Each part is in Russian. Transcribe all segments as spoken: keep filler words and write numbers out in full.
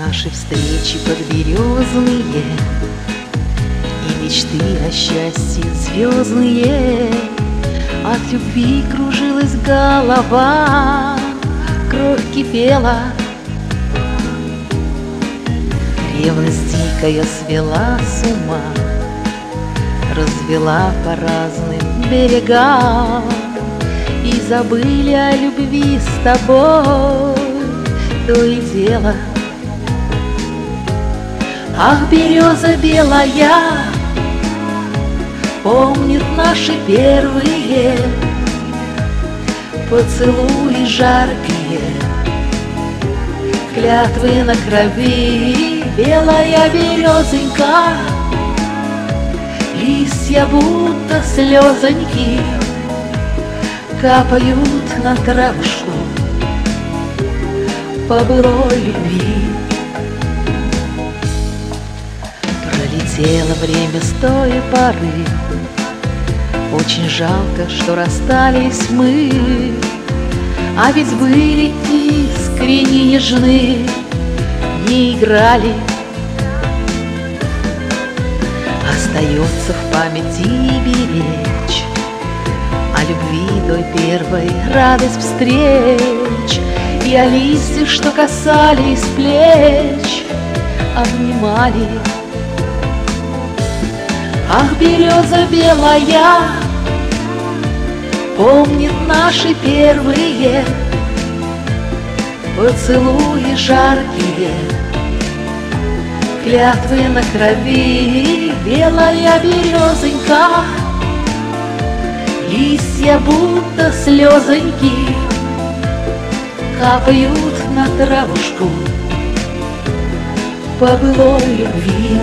наши встречи подберезные и мечты о счастье звездные. От любви кружилась голова, кровь кипела, ревность дикая свела с ума, развела по разным берегам. И забыли о любви с тобой то и дело. Ах, береза белая помнит наши первые поцелуи жаркие, клятвы на крови. Белая березонька, листья будто слезоньки капают на травушку по былой любви. Пролетело время с той поры, очень жалко, что расстались мы, а ведь были искренне нежны, не играли. Остается в памяти беречь о любви той первой, радость встреч и о листьях, что касались плеч, обнимали. Ах, береза белая помнит наши первые поцелуи жаркие, клятвы на крови. Белая березонька, листья будто слезоньки капают на травушку по былой любви.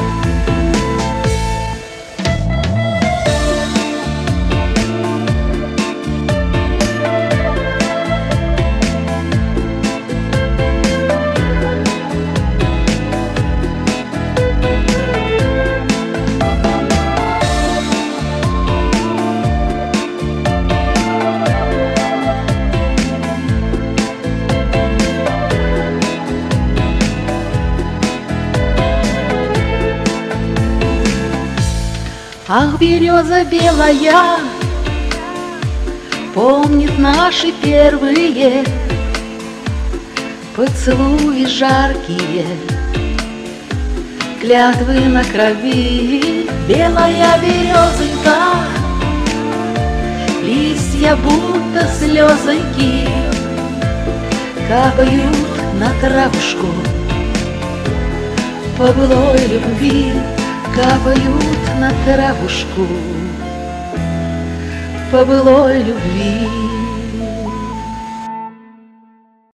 Ах, береза белая помнит наши первые поцелуи жаркие, клятвы на крови. Белая березонька, листья будто слезоньки капают на травушку по былой любви, капают на травушку по былой любви.